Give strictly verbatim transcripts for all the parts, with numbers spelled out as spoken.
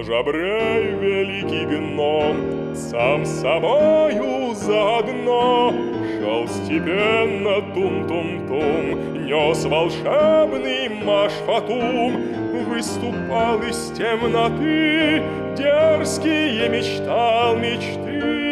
Жабрей, великий гном, сам с собою заодно шел степенно тум-тум-тум, нес волшебный Маш-Фатум, выступал из темноты, дерзкие мечтал мечты.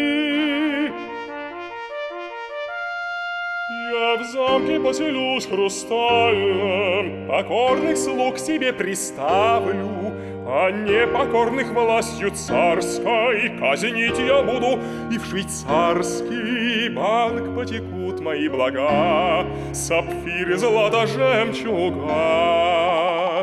Я в замке поселюсь хрустальном, покорных слуг себе приставлю, а непокорных властью царской казнить я буду, и в швейцарский банк потекут мои блага, сапфиры, злато, жемчуга.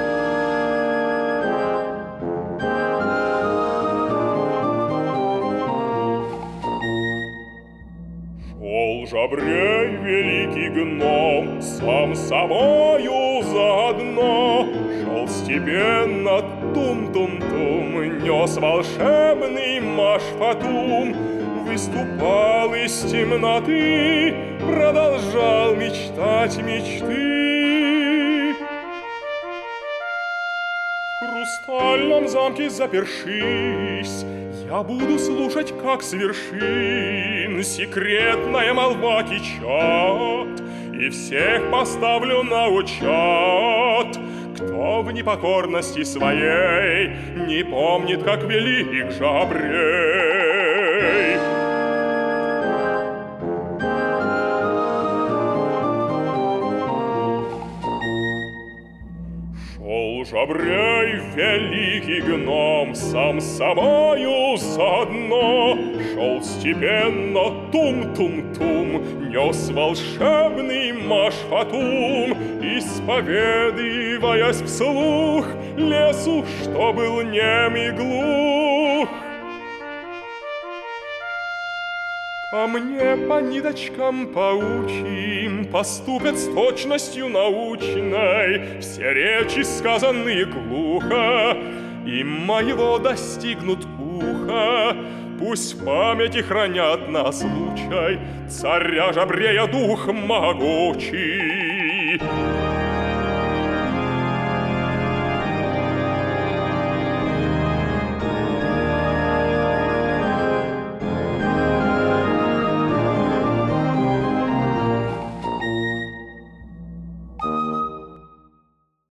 Шел жабрей, великий гном, сам с собою заодно, шел степенно тум-тум-тум, нес волшебный Маш-Фатум, выступал из темноты, продолжал мечтать мечты. В хрустальном замке запершись, я буду слушать, как с вершин секретная молва течет, и всех поставлю на учет, кто в непокорности своей не помнит, как вели их жабрей. Шел жабрей, великий гном, сам с собою заодно, шел степенно тум-тум-тум, нес волшебный Маш-Фатум, исповедываясь вслух лесу, что был нем и глух. А мне по ниточкам паучьим поступят с точностью научной все речи, сказанные глухо, и моего достигнут уха. Пусть в памяти хранят на случай царя жабрея дух могучий.